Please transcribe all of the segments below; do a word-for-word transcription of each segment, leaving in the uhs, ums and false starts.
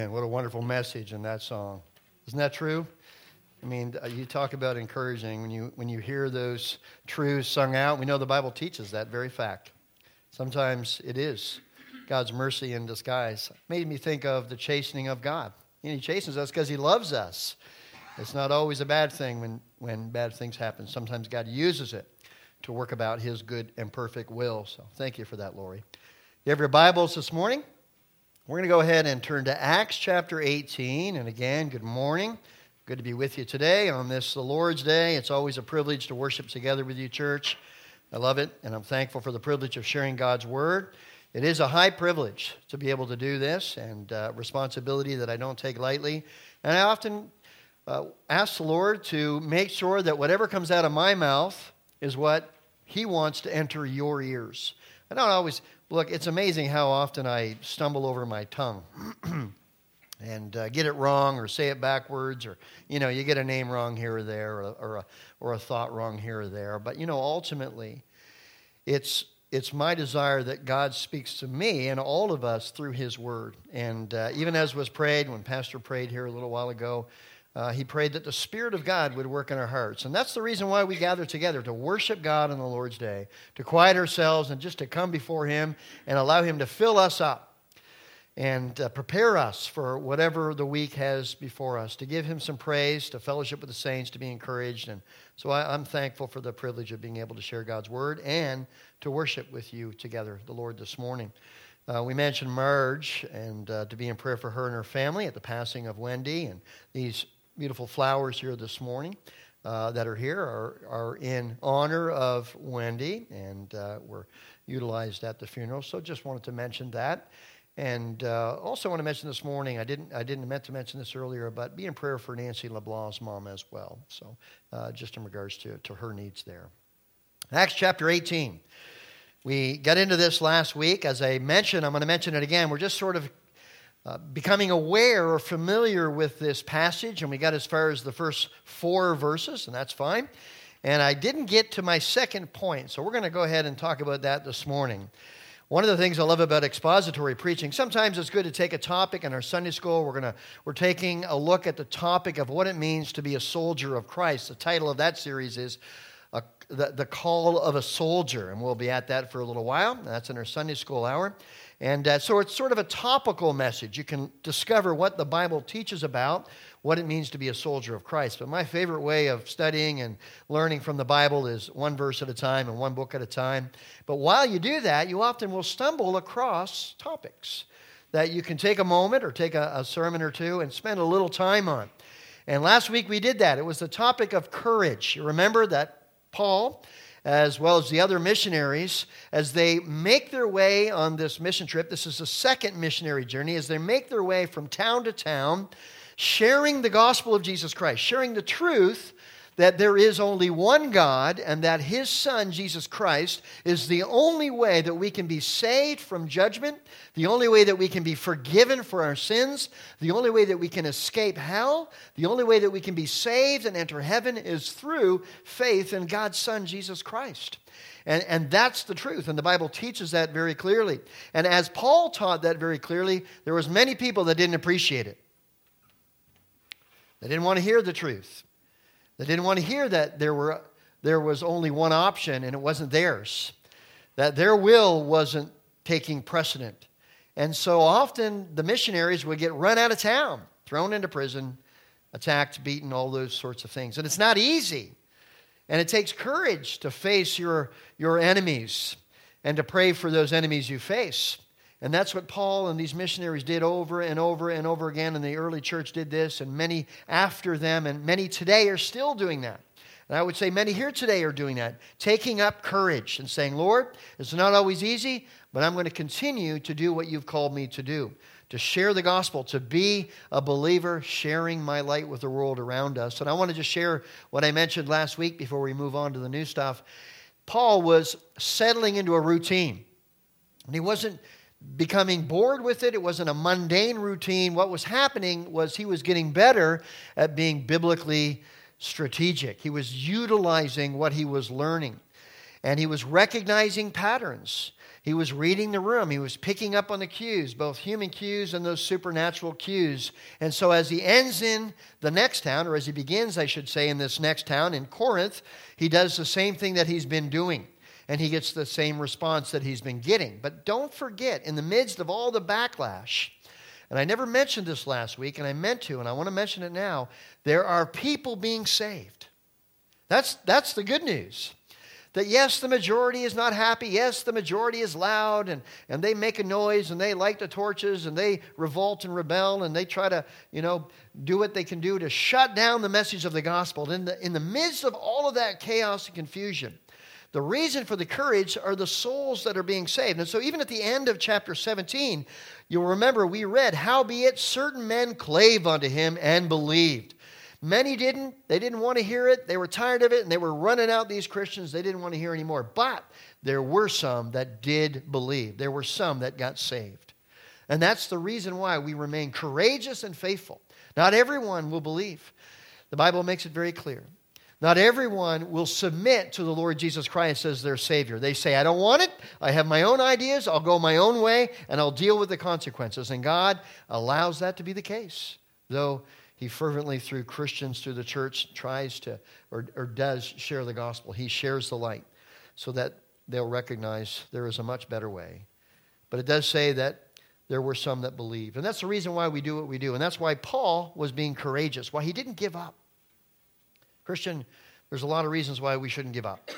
And what a wonderful message in that song. Isn't that true? I mean, you talk about encouraging. When you when you hear those truths sung out, we know the Bible teaches that very fact. Sometimes it is God's mercy in disguise. It made me think of the chastening of God. And he chastens us because he loves us. It's not always a bad thing when, when bad things happen. Sometimes God uses it to work about his good and perfect will. So thank you for that, Lori. You have your Bibles this morning? We're going to go ahead and turn to Acts chapter eighteen. And again, good morning. Good to be with you today on this, the Lord's Day. It's always a privilege to worship together with you, church. I love it, and I'm thankful for the privilege of sharing God's Word. It is a high privilege to be able to do this, and uh, responsibility that I don't take lightly. And I often uh, ask the Lord to make sure that whatever comes out of my mouth is what He wants to enter your ears. I don't always... Look, it's amazing how often I stumble over my tongue and uh, get it wrong or say it backwards, or, you know, you get a name wrong here or there, or, or, a, or a thought wrong here or there. But, you know, ultimately, it's it's my desire that God speaks to me and all of us through His Word. And uh, even as was prayed, when Pastor prayed here a little while ago, Uh, he prayed that the Spirit of God would work in our hearts. And that's the reason why we gather together, to worship God on the Lord's Day, to quiet ourselves and just to come before Him and allow Him to fill us up and uh, prepare us for whatever the week has before us, to give Him some praise, to fellowship with the saints, to be encouraged. And so I, I'm thankful for the privilege of being able to share God's Word and to worship with you together, the Lord, this morning. Uh, we mentioned Marge, and uh, to be in prayer for her and her family at the passing of Wendy, and these beautiful flowers here this morning uh, that are here are, are in honor of Wendy, and uh, were utilized at the funeral. So just wanted to mention that. And uh, also want to mention this morning, I didn't I didn't meant to mention this earlier, but be in prayer for Nancy LeBlanc's mom as well. So uh, just in regards to, to her needs there. Acts chapter eighteen. We got into this last week. As I mentioned, I'm going to mention it again. We're just sort of Uh, becoming aware or familiar with this passage, and we got as far as the first four verses, and that's fine. And I didn't get to my second point, so we're going to go ahead and talk about that this morning. One of the things I love about expository preaching, sometimes it's good to take a topic. In our Sunday school, we're going to we're taking a look at the topic of what it means to be a soldier of Christ. The title of that series is a, the, the Call of a Soldier, and we'll be at that for a little while. That's in our Sunday school hour. And uh, so it's sort of a topical message. You can discover what the Bible teaches about what it means to be a soldier of Christ. But my favorite way of studying and learning from the Bible is one verse at a time and one book at a time. But while you do that, you often will stumble across topics that you can take a moment or take a, a sermon or two and spend a little time on. And last week we did that. It was the topic of courage. You remember that Paul, as well as the other missionaries, as they make their way on this mission trip, this is the second missionary journey, as they make their way from town to town, sharing the gospel of Jesus Christ, sharing the truth that there is only one God and that His Son, Jesus Christ, is the only way that we can be saved from judgment, the only way that we can be forgiven for our sins, the only way that we can escape hell, the only way that we can be saved and enter heaven is through faith in God's Son, Jesus Christ. And, and that's the truth, and the Bible teaches that very clearly. And as Paul taught that very clearly, there was many people that didn't appreciate it. They didn't want to hear the truth. They didn't want to hear that there were there was only one option and it wasn't theirs, that their will wasn't taking precedent. And so often the missionaries would get run out of town, thrown into prison, attacked, beaten, all those sorts of things. And it's not easy. And it takes courage to face your, your enemies and to pray for those enemies you face. And that's what Paul and these missionaries did over and over and over again. And the early church did this, and many after them, and many today are still doing that. And I would say many here today are doing that, taking up courage and saying, Lord, it's not always easy, but I'm going to continue to do what you've called me to do, to share the gospel, to be a believer, sharing my light with the world around us. And I want to just share what I mentioned last week before we move on to the new stuff. Paul was settling into a routine, and he wasn't becoming bored with it. It wasn't a mundane routine. What was happening was he was getting better at being biblically strategic. He was utilizing what he was learning. And he was recognizing patterns. He was reading the room. He was picking up on the cues, both human cues and those supernatural cues. And so as he ends in the next town, or as he begins, I should say, in this next town, in Corinth, he does the same thing that he's been doing. And he gets the same response that he's been getting. But don't forget, in the midst of all the backlash, and I never mentioned this last week, and I meant to, and I want to mention it now, there are people being saved. That's, that's the good news. That yes, the majority is not happy. Yes, the majority is loud, and, and they make a noise, and they light the torches, and they revolt and rebel, and they try to, you know, do what they can do to shut down the message of the gospel. In the, in the midst of all of that chaos and confusion, the reason for the courage are the souls that are being saved. And so even at the end of chapter seventeen, you'll remember we read, "Howbeit certain men clave unto him and believed." Many didn't. They didn't want to hear it. They were tired of it, and they were running out these Christians. They didn't want to hear anymore. But there were some that did believe. There were some that got saved. And that's the reason why we remain courageous and faithful. Not everyone will believe. The Bible makes it very clear. Not everyone will submit to the Lord Jesus Christ as their Savior. They say, "I don't want it. I have my own ideas. I'll go my own way, and I'll deal with the consequences." And God allows that to be the case, though He fervently, through Christians, through the church, tries to or, or does share the gospel. He shares the light so that they'll recognize there is a much better way. But it does say that there were some that believed. And that's the reason why we do what we do. And that's why Paul was being courageous, why he didn't give up. Christian, there's a lot of reasons why we shouldn't give up.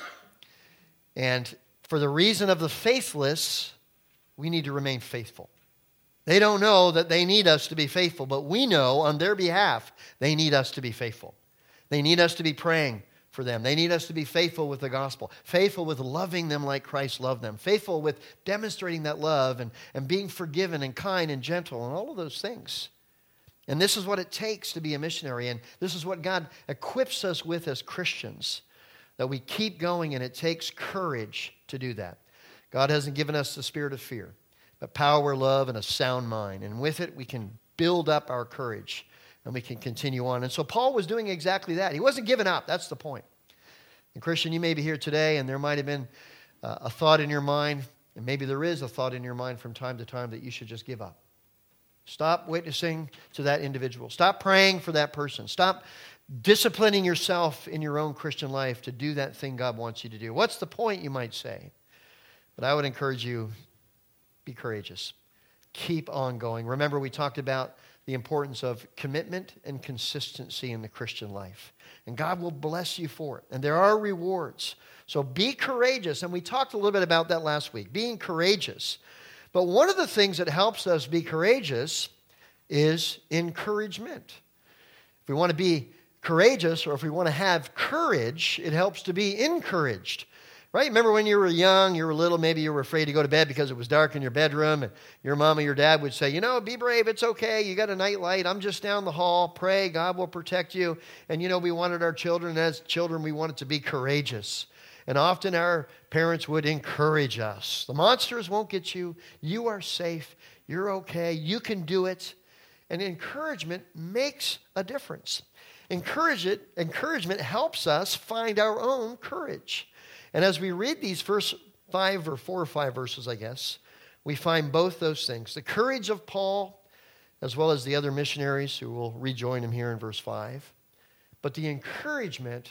And for the reason of the faithless, we need to remain faithful. They don't know that they need us to be faithful, but we know on their behalf they need us to be faithful. They need us to be praying for them. They need us to be faithful with the gospel, faithful with loving them like Christ loved them, faithful with demonstrating that love and, and being forgiven and kind and gentle and all of those things. And this is what it takes to be a missionary, and this is what God equips us with as Christians, that we keep going, and it takes courage to do that. God hasn't given us the spirit of fear, but power, love, and a sound mind. And with it, we can build up our courage, and we can continue on. And so Paul was doing exactly that. He wasn't giving up. That's the point. And Christian, you may be here today, and there might have been uh, a thought in your mind, and maybe there is a thought in your mind from time to time that you should just give up. Stop witnessing to that individual. Stop praying for that person. Stop disciplining yourself in your own Christian life to do that thing God wants you to do. What's the point, you might say? But I would encourage you, be courageous. Keep on going. Remember, we talked about the importance of commitment and consistency in the Christian life. And God will bless you for it. And there are rewards. So be courageous. And we talked a little bit about that last week, being courageous. But one of the things that helps us be courageous is encouragement. If we want to be courageous, or if we want to have courage, it helps to be encouraged. Right? Remember when you were young, you were little, maybe you were afraid to go to bed because it was dark in your bedroom, and your mom or your dad would say, you know, be brave, it's okay, you got a night light, I'm just down the hall, pray, God will protect you. And you know, we wanted our children, as children, we wanted to be courageous. And often our parents would encourage us. The monsters won't get you. You are safe. You're okay. You can do it. And encouragement makes a difference. Encourage it, encouragement helps us find our own courage. And as we read these first five or four or five verses, I guess, we find both those things. The courage of Paul, as well as the other missionaries who will rejoin him here in verse five. But the encouragement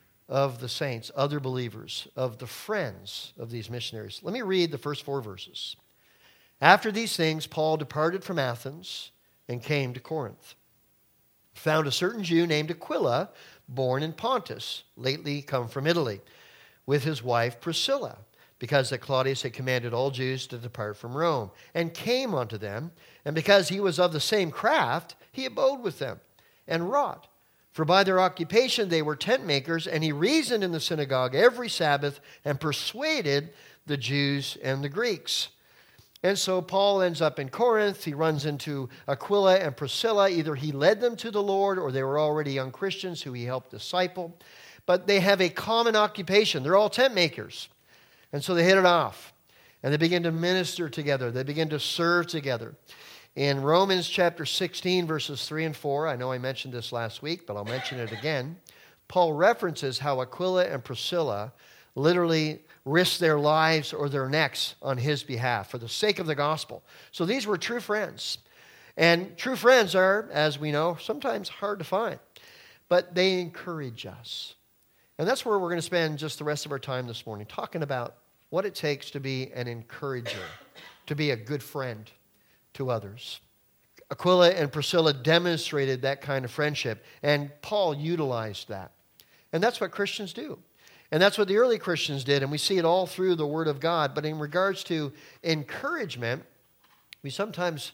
of the saints, other believers, of the friends of these missionaries. Let me read the first four verses. After these things, Paul departed from Athens and came to Corinth. Found a certain Jew named Aquila, born in Pontus, lately come from Italy, with his wife Priscilla, because that Claudius had commanded all Jews to depart from Rome, and came unto them, and because he was of the same craft, he abode with them, and wrought. For by their occupation they were tent makers, and he reasoned in the synagogue every Sabbath, and persuaded the Jews and the Greeks. And so Paul ends up in Corinth. He runs into Aquila and Priscilla. Either he led them to the Lord, or they were already young Christians who he helped disciple. But they have a common occupation. They're all tent makers. And so they hit it off. And they begin to minister together. They begin to serve together. In Romans chapter sixteen, verses three and four, I know I mentioned this last week, but I'll mention it again. Paul references how Aquila and Priscilla literally risk their lives or their necks on his behalf for the sake of the gospel. So these were true friends. And true friends are, as we know, sometimes hard to find. But they encourage us. And that's where we're going to spend just the rest of our time this morning, talking about what it takes to be an encourager, to be a good friend to others. Aquila and Priscilla demonstrated that kind of friendship, and Paul utilized that. And that's what Christians do. And that's what the early Christians did, and we see it all through the Word of God. But in regards to encouragement, we sometimes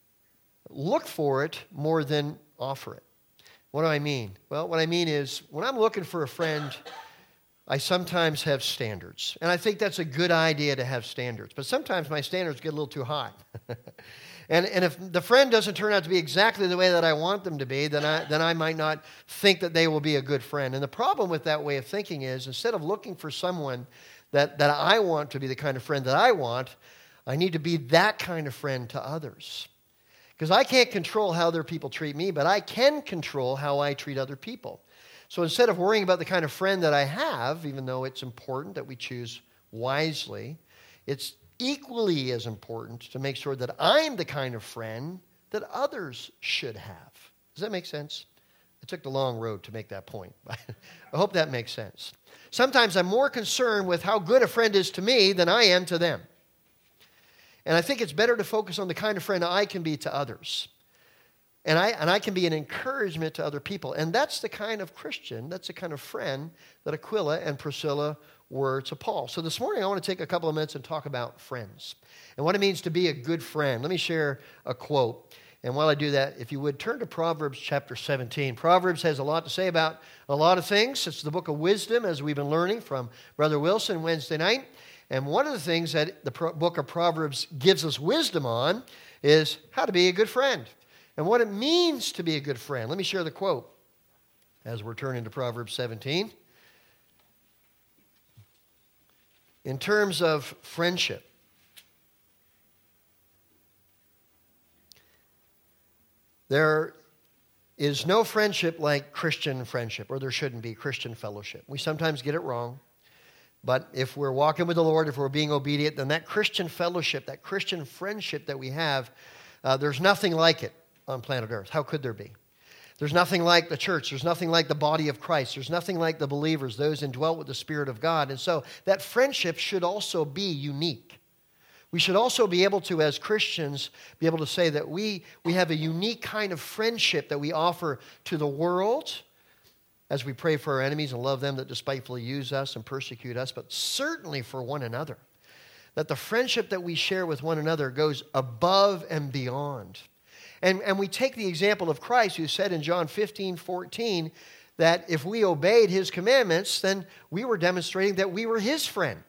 look for it more than offer it. What do I mean? Well, what I mean is, when I'm looking for a friend, I sometimes have standards. And I think that's a good idea to have standards. But sometimes my standards get a little too high. and, and if the friend doesn't turn out to be exactly the way that I want them to be, then I, then I might not think that they will be a good friend. And the problem with that way of thinking is, instead of looking for someone that, that I want to be the kind of friend that I want, I need to be that kind of friend to others. Because I can't control how other people treat me, but I can control how I treat other people. So instead of worrying about the kind of friend that I have, even though it's important that we choose wisely, it's equally as important to make sure that I'm the kind of friend that others should have. Does that make sense? I took the long road to make that point. I hope that makes sense. Sometimes I'm more concerned with how good a friend is to me than I am to them. And I think it's better to focus on the kind of friend I can be to others. And I, and I can be an encouragement to other people. And that's the kind of Christian, that's the kind of friend that Aquila and Priscilla were to Paul. So this morning I want to take a couple of minutes and talk about friends and what it means to be a good friend. Let me share a quote. And while I do that, if you would turn to Proverbs chapter seventeen. Proverbs has a lot to say about a lot of things. It's the book of wisdom, as we've been learning from Brother Wilson Wednesday night. And one of the things that the book of Proverbs gives us wisdom on is how to be a good friend and what it means to be a good friend. Let me share the quote as we're turning to Proverbs seventeen. In terms of friendship, there is no friendship like Christian friendship, or there shouldn't be Christian fellowship. We sometimes get it wrong. But if we're walking with the Lord, if we're being obedient, then that Christian fellowship, that Christian friendship that we have, uh, there's nothing like it on planet Earth. How could there be? There's nothing like the church. There's nothing like the body of Christ. There's nothing like the believers, those indwelt with the Spirit of God. And so that friendship should also be unique. We should also be able to, as Christians, be able to say that we, we have a unique kind of friendship that we offer to the world, as we pray for our enemies and love them that despitefully use us and persecute us, but certainly for one another. That the friendship that we share with one another goes above and beyond. And, and we take the example of Christ, who said in John fifteen fourteen that if we obeyed his commandments, then we were demonstrating that we were his friend.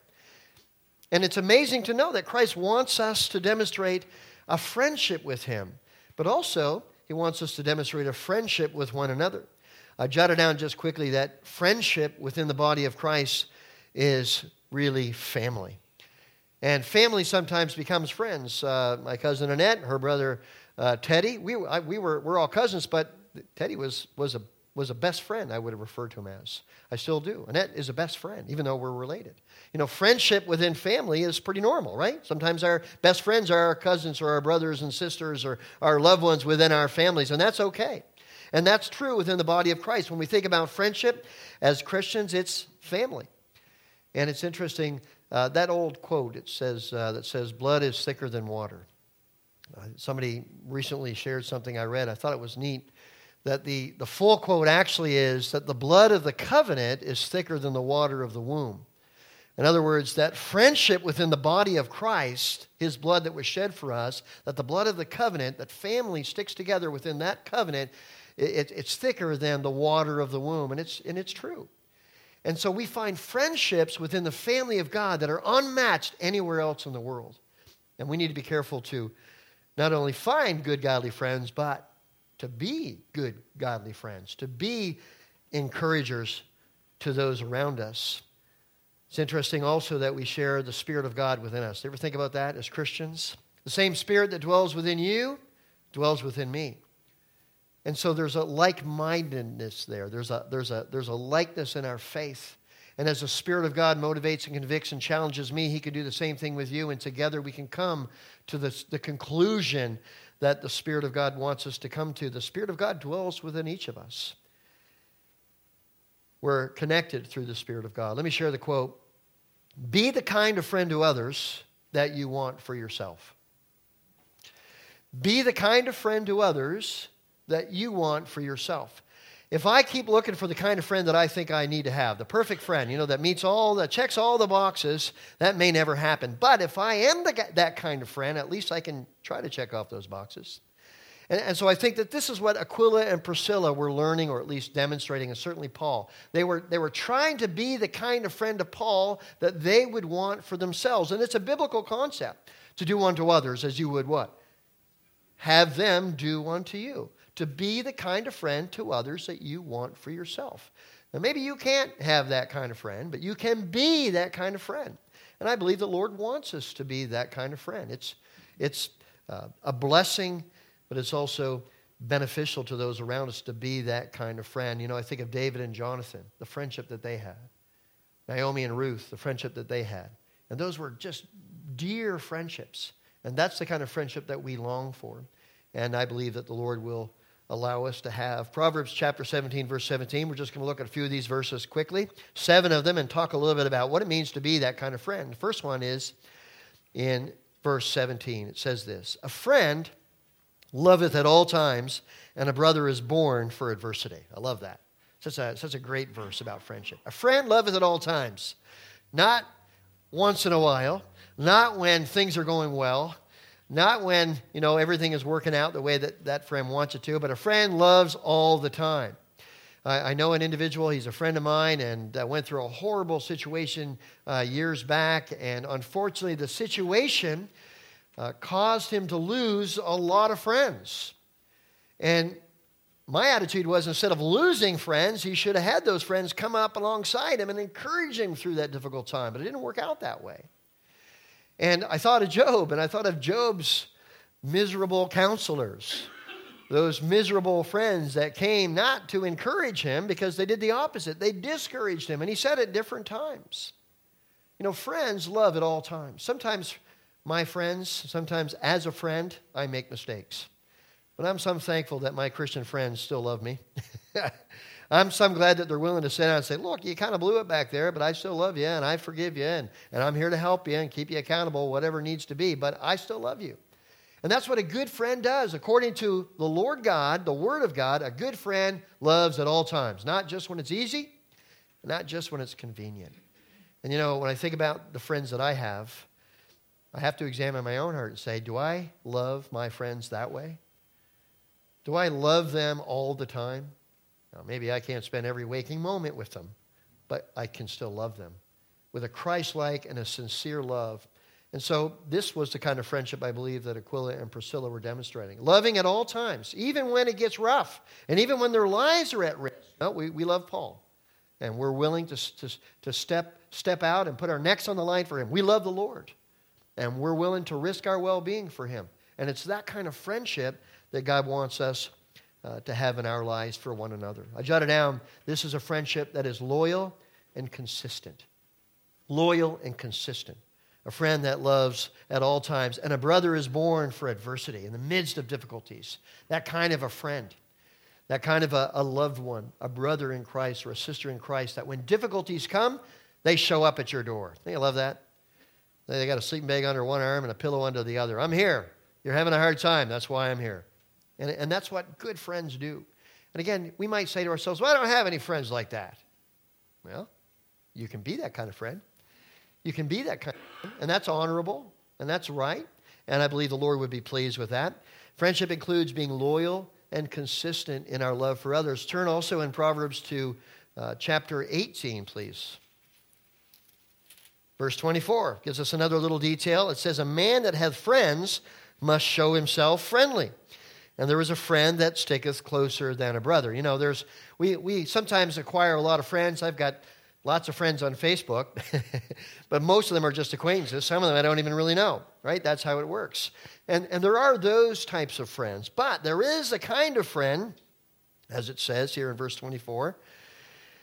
And it's amazing to know that Christ wants us to demonstrate a friendship with him, but also he wants us to demonstrate a friendship with one another. I jotted down just quickly that friendship within the body of Christ is really family. And family sometimes becomes friends. Uh, my cousin Annette, her brother uh, Teddy, we, I, we were we're all cousins, but Teddy was, was, a, was a best friend, I would have referred to him as. I still do. Annette is a best friend, even though we're related. You know, friendship within family is pretty normal, right? Sometimes our best friends are our cousins or our brothers and sisters or our loved ones within our families, and that's okay. And that's true within the body of Christ. When we think about friendship as Christians, it's family. And it's interesting, uh, that old quote it says uh, that says, blood is thicker than water. Uh, somebody recently shared something I read. I thought it was neat that the, the full quote actually is that the blood of the covenant is thicker than the water of the womb. In other words, that friendship within the body of Christ, his blood that was shed for us, that the blood of the covenant, that family sticks together within that covenant, It, it's thicker than the water of the womb, and it's, and it's true. And so we find friendships within the family of God that are unmatched anywhere else in the world. And we need to be careful to not only find good, godly friends, but to be good, godly friends, to be encouragers to those around us. It's interesting also that we share the Spirit of God within us. You ever think about that as Christians? The same Spirit that dwells within you dwells within me. And so there's a like-mindedness there. There's a, there's a, there's a likeness in our faith. And as the Spirit of God motivates and convicts and challenges me, he can do the same thing with you. And together we can come to the, the conclusion that the Spirit of God wants us to come to. The Spirit of God dwells within each of us. We're connected through the Spirit of God. Let me share the quote. Be the kind of friend to others that you want for yourself. Be the kind of friend to others that you want for yourself. If I keep looking for the kind of friend that I think I need to have, the perfect friend, you know, that meets all, that checks all the boxes, that may never happen. But if I am the, that kind of friend, at least I can try to check off those boxes. And, and so I think that this is what Aquila and Priscilla were learning, or at least demonstrating, and certainly Paul. They were, they were trying to be the kind of friend of Paul that they would want for themselves. And it's a biblical concept, to do unto others as you would what? Have them do unto you. To be the kind of friend to others that you want for yourself. Now, maybe you can't have that kind of friend, but you can be that kind of friend. And I believe the Lord wants us to be that kind of friend. It's, it's uh, a blessing, but it's also beneficial to those around us to be that kind of friend. You know, I think of David and Jonathan, the friendship that they had. Naomi and Ruth, the friendship that they had. And those were just dear friendships. And that's the kind of friendship that we long for. And I believe that the Lord will allow us to have. Proverbs chapter seventeen, verse seventeen. We're just going to look at a few of these verses quickly. Seven of them, and talk a little bit about what it means to be that kind of friend. The first one is in verse seventeen. It says this: a friend loveth at all times, and a brother is born for adversity. I love that. Such a, such a great verse about friendship. A friend loveth at all times. Not once in a while. Not when things are going well. Not when, you know, everything is working out the way that that friend wants it to, but a friend loves all the time. I, I know an individual, he's a friend of mine, and uh, went through a horrible situation uh, years back, and unfortunately the situation uh, caused him to lose a lot of friends. And my attitude was, instead of losing friends, he should have had those friends come up alongside him and encourage him through that difficult time, but it didn't work out that way. And I thought of Job, and I thought of Job's miserable counselors, those miserable friends that came not to encourage him because they did the opposite. They discouraged him, and he said at different times. You know, friends love at all times. Sometimes my friends, sometimes as a friend, I make mistakes. But I'm so thankful that my Christian friends still love me. I'm so glad that they're willing to sit down and say, look, you kind of blew it back there, but I still love you, and I forgive you, and, and I'm here to help you and keep you accountable, whatever needs to be, but I still love you. And that's what a good friend does. According to the Lord God, the Word of God, a good friend loves at all times, not just when it's easy, not just when it's convenient. And you know, when I think about the friends that I have, I have to examine my own heart and say, do I love my friends that way? Do I love them all the time? Now, maybe I can't spend every waking moment with them, but I can still love them with a Christ-like and a sincere love. And so this was the kind of friendship I believe that Aquila and Priscilla were demonstrating. Loving at all times, even when it gets rough, and even when their lives are at risk. No, we, we love Paul, and we're willing to, to, to step, step out and put our necks on the line for him. We love the Lord, and we're willing to risk our well-being for him. And it's that kind of friendship that God wants us Uh, to have in our lives for one another. I jotted down, this is a friendship that is loyal and consistent. Loyal and consistent. A friend that loves at all times. And a brother is born for adversity in the midst of difficulties. That kind of a friend. That kind of a, a loved one. A brother in Christ or a sister in Christ. That when difficulties come, they show up at your door. Don't you love that? They got a sleeping bag under one arm and a pillow under the other. I'm here. You're having a hard time. That's why I'm here. And, and that's what good friends do. And again, we might say to ourselves, well, I don't have any friends like that. Well, you can be that kind of friend. You can be that kind of friend. And that's honorable. And that's right. And I believe the Lord would be pleased with that. Friendship includes being loyal and consistent in our love for others. Turn also in Proverbs to uh, chapter eighteen, please. Verse twenty-four gives us another little detail. It says, a man that hath friends must show himself friendly. And there is a friend that sticketh closer than a brother. You know, there's we we sometimes acquire a lot of friends. I've got lots of friends on Facebook, but most of them are just acquaintances. Some of them I don't even really know, right? That's how it works. And, and there are those types of friends. But there is a kind of friend, as it says here in verse twenty-four,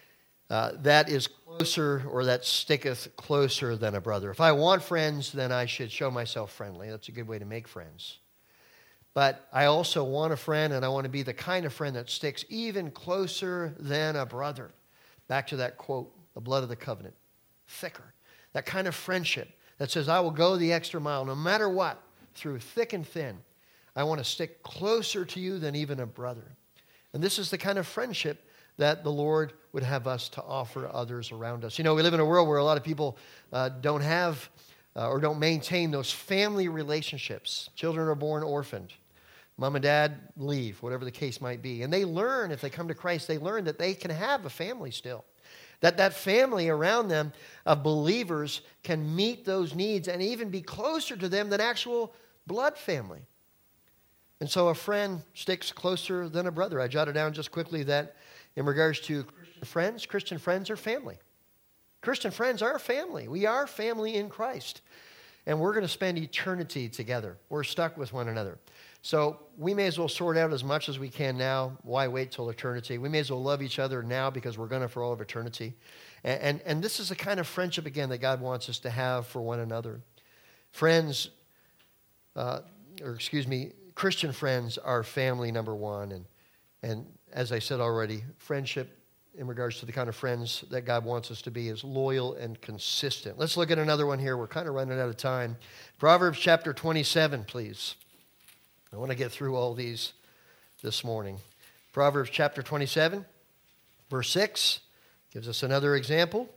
uh, that is closer, or that sticketh closer than a brother. If I want friends, then I should show myself friendly. That's a good way to make friends. But I also want a friend, and I want to be the kind of friend that sticks even closer than a brother. Back to that quote, the blood of the covenant, thicker. That kind of friendship that says, I will go the extra mile no matter what, through thick and thin. I want to stick closer to you than even a brother. And this is the kind of friendship that the Lord would have us to offer others around us. You know, we live in a world where a lot of people uh, don't have uh, or don't maintain those family relationships. Children are born orphaned. Mom and dad leave, whatever the case might be. And they learn, if they come to Christ, they learn that they can have a family still. That that family around them of believers can meet those needs and even be closer to them than actual blood family. And so a friend sticks closer than a brother. I jotted down just quickly that in regards to Christian friends, Christian friends are family. Christian friends are family. We are family in Christ. And we're going to spend eternity together. We're stuck with one another. So we may as well sort out as much as we can now. Why wait till eternity? We may as well love each other now because we're going to for all of eternity. And, and, and this is the kind of friendship, again, that God wants us to have for one another. Friends, uh, or excuse me, Christian friends are family number one. And, and as I said already, friendship in regards to the kind of friends that God wants us to be is loyal and consistent. Let's look at another one here. We're kind of running out of time. Proverbs chapter twenty-seven, please. I want to get through all these this morning. Proverbs chapter twenty-seven, verse six, gives us another example.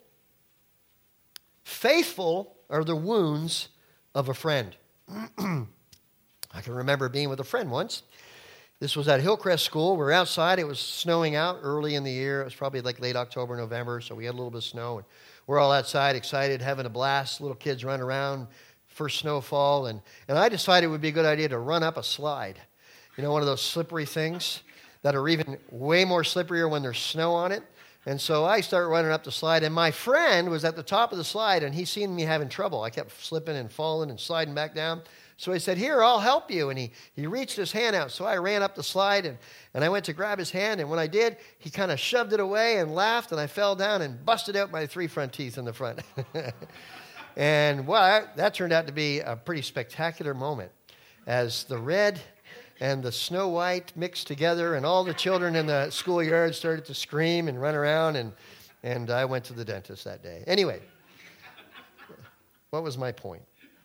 Faithful are the wounds of a friend. I can remember being with a friend once. This was at Hillcrest School. We were outside. It was snowing out early in the year. It was probably like late October, November, so we had a little bit of snow. And we're all outside, excited, having a blast. Little kids running around. First snowfall, and, and I decided it would be a good idea to run up a slide. You know, one of those slippery things that are even way more slipperier when there's snow on it. And so I started running up the slide, and my friend was at the top of the slide, and he seen me having trouble. I kept slipping and falling and sliding back down. So he said, here, I'll help you. And he, he reached his hand out. So I ran up the slide, and, and I went to grab his hand. And when I did, he kind of shoved it away and laughed, and I fell down and busted out my three front teeth in the front. And, well, that, that turned out to be a pretty spectacular moment as the red and the snow white mixed together, and all the children in the schoolyard started to scream and run around, and, and I went to the dentist that day. Anyway, what was my point?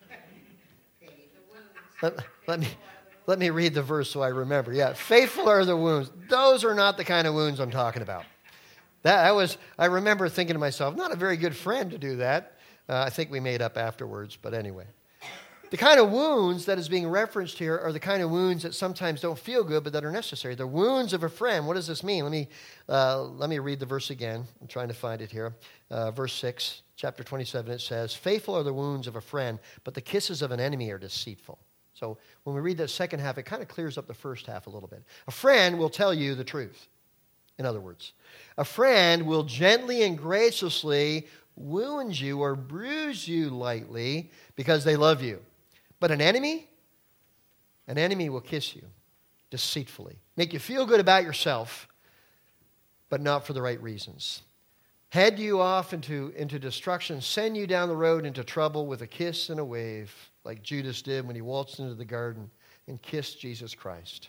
Let, let me let me read the verse so I remember. Yeah, faithful are the wounds. Those are not the kind of wounds I'm talking about. That I was. I remember thinking to myself, not a very good friend to do that. Uh, I think we made up afterwards, but anyway. The kind of wounds that is being referenced here are the kind of wounds that sometimes don't feel good, but that are necessary. The wounds of a friend. What does this mean? Let me uh, let me read the verse again. I'm trying to find it here. Uh, verse six, chapter twenty-seven, it says, faithful are the wounds of a friend, but the kisses of an enemy are deceitful. So when we read that second half, it kind of clears up the first half a little bit. A friend will tell you the truth. In other words, a friend will gently and graciously wound you or bruise you lightly because they love you. But an enemy, an enemy will kiss you deceitfully, make you feel good about yourself, but not for the right reasons. Head you off into, into destruction, send you down the road into trouble with a kiss and a wave, like Judas did when he waltzed into the garden and kissed Jesus Christ.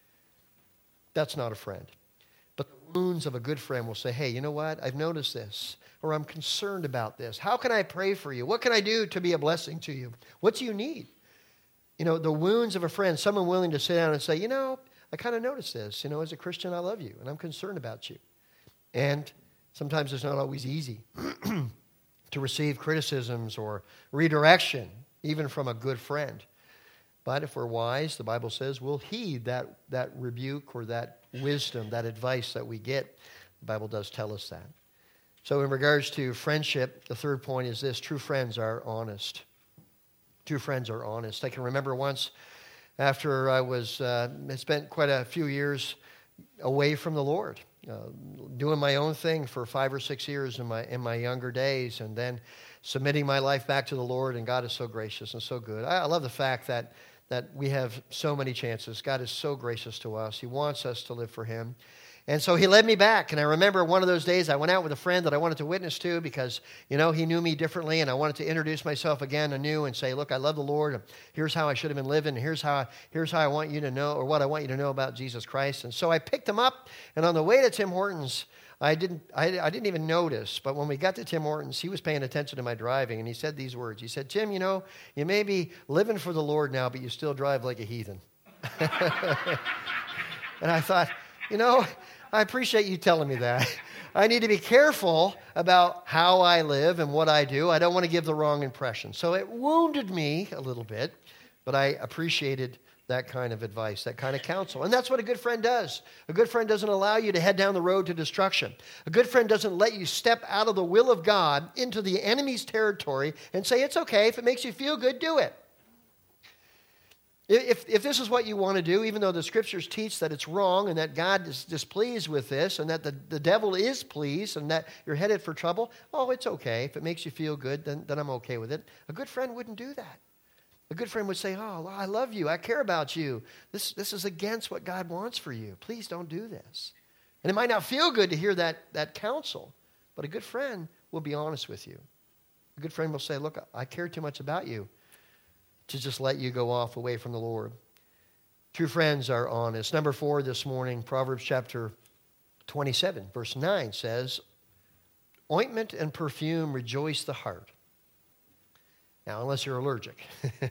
That's not a friend. But the wounds of a good friend will say, hey, you know what? I've noticed this, or I'm concerned about this. How can I pray for you? What can I do to be a blessing to you? What do you need? You know, the wounds of a friend, someone willing to sit down and say, you know, I kind of noticed this. You know, as a Christian, I love you, and I'm concerned about you. And sometimes it's not always easy to receive criticisms or redirection, even from a good friend. But if we're wise, the Bible says we'll heed that, that rebuke or that wisdom, that advice that we get. The Bible does tell us that. So in regards to friendship, the third point is this: true friends are honest. True friends are honest. I can remember once after I was uh, spent quite a few years away from the Lord, uh, doing my own thing for five or six years in my in my younger days, and then submitting my life back to the Lord. And God is so gracious and so good. I, I love the fact that that we have so many chances. God is so gracious to us. He wants us to live for Him. And so he led me back. And I remember one of those days I went out with a friend that I wanted to witness to because, you know, he knew me differently. And I wanted to introduce myself again anew and say, look, I love the Lord. And here's how I should have been living. Here's how, I, here's how I want you to know, or what I want you to know about Jesus Christ. And so I picked him up. And on the way to Tim Hortons, I didn't, I, I didn't even notice. But when we got to Tim Hortons, he was paying attention to my driving. And he said these words. He said, Tim, you know, you may be living for the Lord now, but you still drive like a heathen. And I thought, you know, I appreciate you telling me that. I need to be careful about how I live and what I do. I don't want to give the wrong impression. So it wounded me a little bit, but I appreciated that kind of advice, that kind of counsel. And that's what a good friend does. A good friend doesn't allow you to head down the road to destruction. A good friend doesn't let you step out of the will of God into the enemy's territory and say, it's okay, if it makes you feel good, do it. If, if this is what you want to do, even though the scriptures teach that it's wrong and that God is displeased with this and that the, the devil is pleased and that you're headed for trouble, oh, it's okay. If it makes you feel good, then, then I'm okay with it. A good friend wouldn't do that. A good friend would say, oh, I love you. I care about you. This, this is against what God wants for you. Please don't do this. And it might not feel good to hear that, that counsel, but a good friend will be honest with you. A good friend will say, look, I care too much about you to just let you go off away from the Lord. True friends are honest. Number four this morning, Proverbs chapter twenty-seven, verse nine says, ointment and perfume rejoice the heart. Now, unless you're allergic.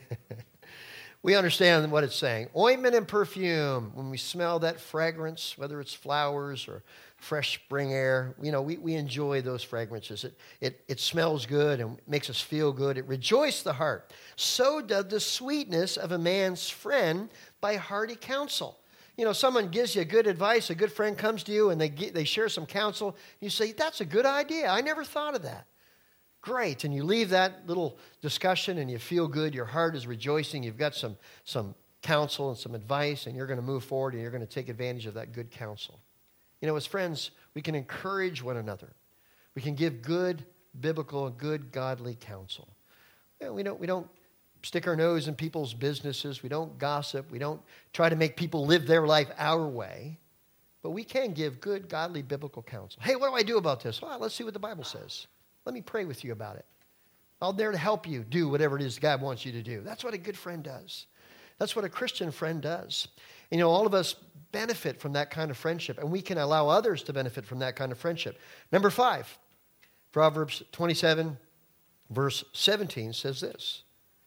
We understand what it's saying. Ointment and perfume, when we smell that fragrance, whether it's flowers or fresh spring air, you know, we, we enjoy those fragrances. It, it, it smells good and makes us feel good. It rejoices the heart. So does the sweetness of a man's friend by hearty counsel. You know, someone gives you good advice, a good friend comes to you and they, get, they share some counsel. You say, that's a good idea. I never thought of that. Great. And you leave that little discussion and you feel good. Your heart is rejoicing. You've got some, some counsel and some advice, and you're going to move forward and you're going to take advantage of that good counsel. You know, as friends, we can encourage one another. We can give good biblical, good godly counsel. You know, we don't, we don't stick our nose in people's businesses. We don't gossip. We don't try to make people live their life our way. But we can give good, godly, biblical counsel. Hey, what do I do about this? Well, let's see what the Bible says. Let me pray with you about it. I'm there to help you do whatever it is God wants you to do. That's what a good friend does. That's what a Christian friend does. And, you know, all of us benefit from that kind of friendship, and we can allow others to benefit from that kind of friendship. Number five, Proverbs twenty-seven, verse seventeen says this,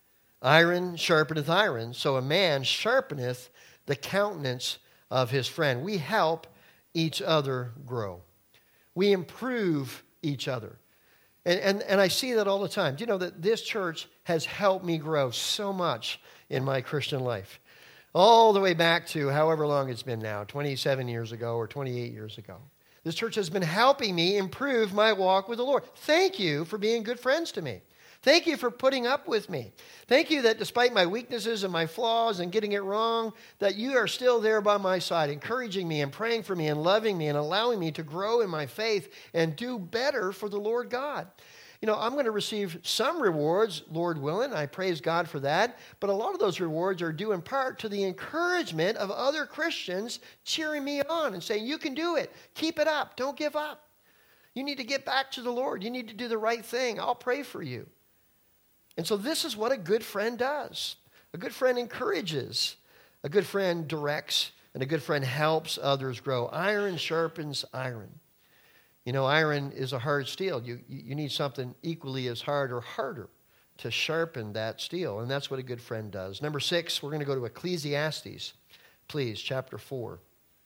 iron sharpeneth iron, so a man sharpeneth the countenance of his friend. We help each other grow. We improve each other. And, and, and I see that all the time. Do you know that this church has helped me grow so much in my Christian life? All the way back to however long it's been now, twenty-seven years ago or twenty-eight years ago. This church has been helping me improve my walk with the Lord. Thank you for being good friends to me. Thank you for putting up with me. Thank you that despite my weaknesses and my flaws and getting it wrong, that you are still there by my side, encouraging me and praying for me and loving me and allowing me to grow in my faith and do better for the Lord God. You know, I'm going to receive some rewards, Lord willing. I praise God for that. But a lot of those rewards are due in part to the encouragement of other Christians cheering me on and saying, you can do it. Keep it up. Don't give up. You need to get back to the Lord. You need to do the right thing. I'll pray for you. And so this is what a good friend does. A good friend encourages. A good friend directs. And a good friend helps others grow. Iron sharpens iron. You know, iron is a hard steel. You, you need something equally as hard or harder to sharpen that steel. And that's what a good friend does. Number six, we're going to go to Ecclesiastes, please, chapter four,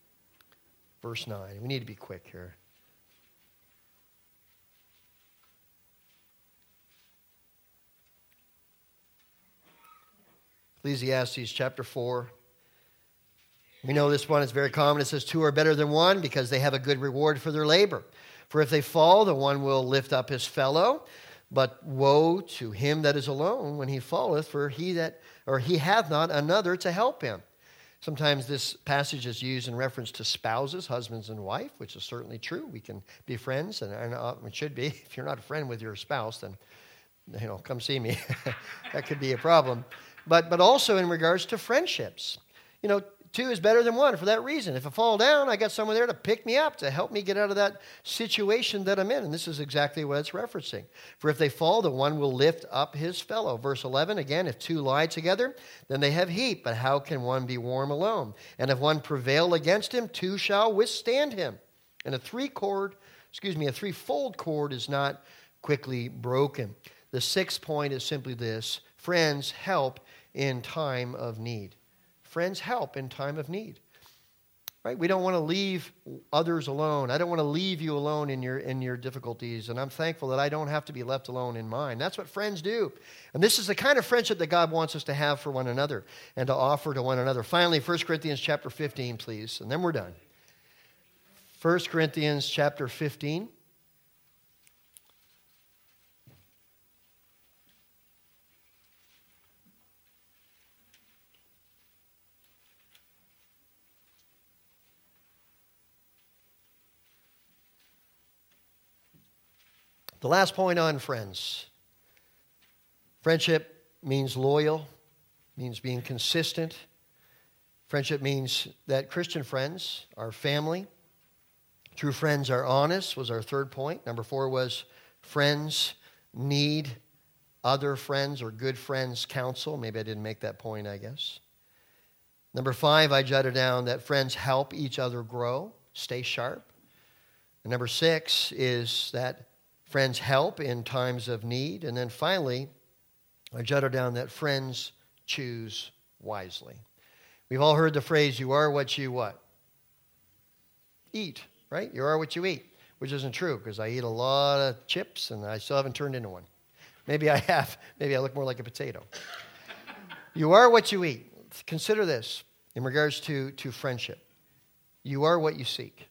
verse nine. We need to be quick here. Ecclesiastes chapter four. We know this one is very common. It says, two are better than one because they have a good reward for their labor. For if they fall, the one will lift up his fellow. But woe to him that is alone when he falleth, for he that or he hath not another to help him. Sometimes this passage is used in reference to spouses, husbands and wife, which is certainly true. We can be friends, and it should be. If you're not a friend with your spouse, then you know, come see me. That could be a problem. But but also in regards to friendships. You know, two is better than one for that reason. If I fall down, I got someone there to pick me up, to help me get out of that situation that I'm in. And this is exactly what it's referencing. For if they fall, the one will lift up his fellow. Verse eleven, again, if two lie together, then they have heat. But how can one be warm alone? And if one prevail against him, two shall withstand him. And a three-cord, excuse me, a threefold cord is not quickly broken. The sixth point is simply this: friends help in time of need. Friends help in time of need. Right? We don't want to leave others alone. I don't want to leave you alone in your in your difficulties, and I'm thankful that I don't have to be left alone in mine. That's what friends do. And this is the kind of friendship that God wants us to have for one another and to offer to one another. Finally, First Corinthians chapter fifteen, please, and then we're done. First Corinthians chapter fifteen. The last point on friends. Friendship means loyal, means being consistent. Friendship means that Christian friends are family. True friends are honest, was our third point. Number four was friends need other friends or good friends' counsel. Maybe I didn't make that point, I guess. Number five, I jotted down that friends help each other grow, stay sharp. And number six is that friends help in times of need. And then finally, I jotted down that friends choose wisely. We've all heard the phrase, you are what you what? Eat, right? You are what you eat, which isn't true because I eat a lot of chips and I still haven't turned into one. Maybe I have. Maybe I look more like a potato. You are what you eat. Consider this in regards to, to friendship. You are what you seek.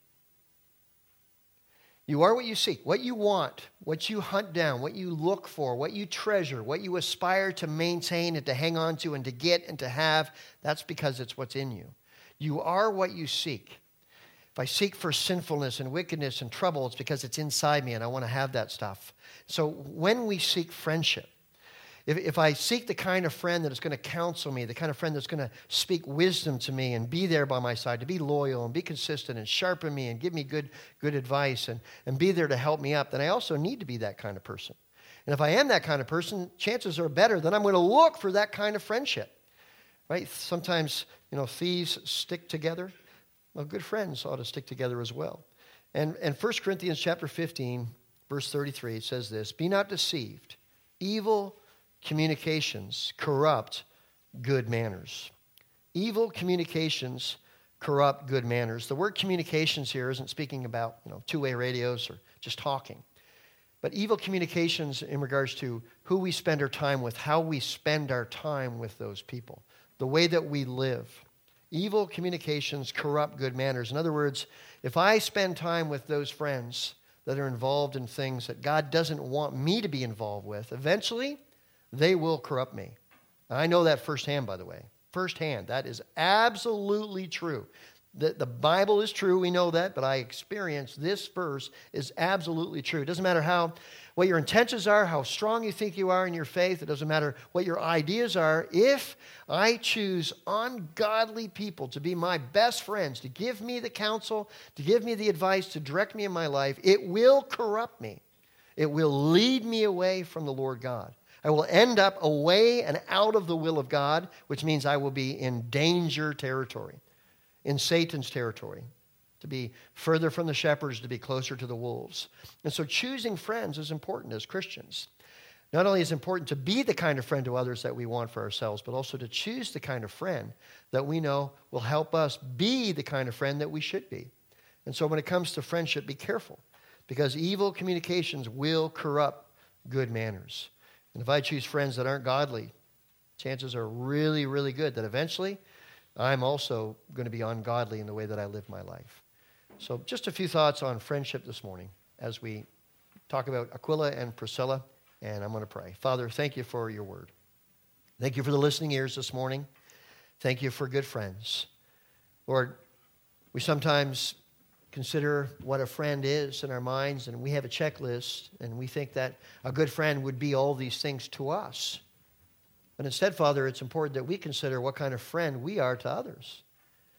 You are what you seek, what you want, what you hunt down, what you look for, what you treasure, what you aspire to maintain and to hang on to and to get and to have. That's because it's what's in you. You are what you seek. If I seek for sinfulness and wickedness and trouble, it's because it's inside me and I want to have that stuff. So when we seek friendship, If, if I seek the kind of friend that is going to counsel me, the kind of friend that's going to speak wisdom to me and be there by my side, to be loyal and be consistent and sharpen me and give me good, good advice and, and be there to help me up, then I also need to be that kind of person. And if I am that kind of person, chances are better that I'm going to look for that kind of friendship. Right? Sometimes, you know, thieves stick together. Well, good friends ought to stick together as well. And, and First Corinthians chapter fifteen, verse thirty-three, it says this: be not deceived. Evil communications corrupt good manners. Evil communications corrupt good manners. The word communications here isn't speaking about, you know, two-way radios or just talking. But evil communications in regards to who we spend our time with, how we spend our time with those people, the way that we live. Evil communications corrupt good manners. In other words, if I spend time with those friends that are involved in things that God doesn't want me to be involved with, eventually they will corrupt me. I know that firsthand, by the way. Firsthand. That is absolutely true. The, the Bible is true, we know that, but I experience this verse is absolutely true. It doesn't matter how, what your intentions are, how strong you think you are in your faith. It doesn't matter what your ideas are. If I choose ungodly people to be my best friends, to give me the counsel, to give me the advice, to direct me in my life, it will corrupt me. It will lead me away from the Lord God. I will end up away and out of the will of God, which means I will be in danger territory, in Satan's territory, to be further from the shepherds, to be closer to the wolves. And so choosing friends is important as Christians. Not only is it important to be the kind of friend to others that we want for ourselves, but also to choose the kind of friend that we know will help us be the kind of friend that we should be. And so when it comes to friendship, be careful, because evil communications will corrupt good manners. And if I choose friends that aren't godly, chances are really, really good that eventually I'm also going to be ungodly in the way that I live my life. So just a few thoughts on friendship this morning as we talk about Aquila and Priscilla, and I'm going to pray. Father, thank you for your word. Thank you for the listening ears this morning. Thank you for good friends. Lord, we sometimes consider what a friend is in our minds, and we have a checklist, and we think that a good friend would be all these things to us. But instead, Father, it's important that we consider what kind of friend we are to others.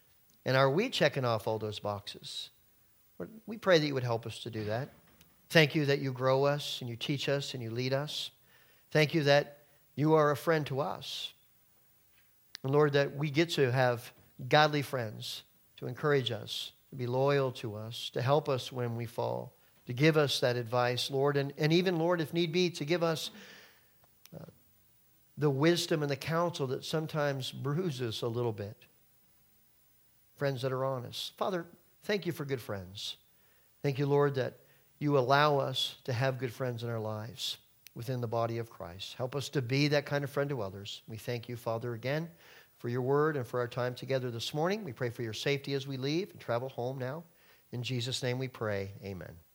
And are we checking off all those boxes? We pray that you would help us to do that. Thank you that you grow us and you teach us and you lead us. Thank you that you are a friend to us. And Lord, that we get to have godly friends to encourage us, to be loyal to us, to help us when we fall, to give us that advice, Lord, and, and even, Lord, if need be, to give us uh, the wisdom and the counsel that sometimes bruises a little bit. Friends that are honest. Father, thank you for good friends. Thank you, Lord, that you allow us to have good friends in our lives within the body of Christ. Help us to be that kind of friend to others. We thank you, Father, again for your word and for our time together this morning. We pray for your safety as we leave and travel home now. In Jesus' name we pray, amen.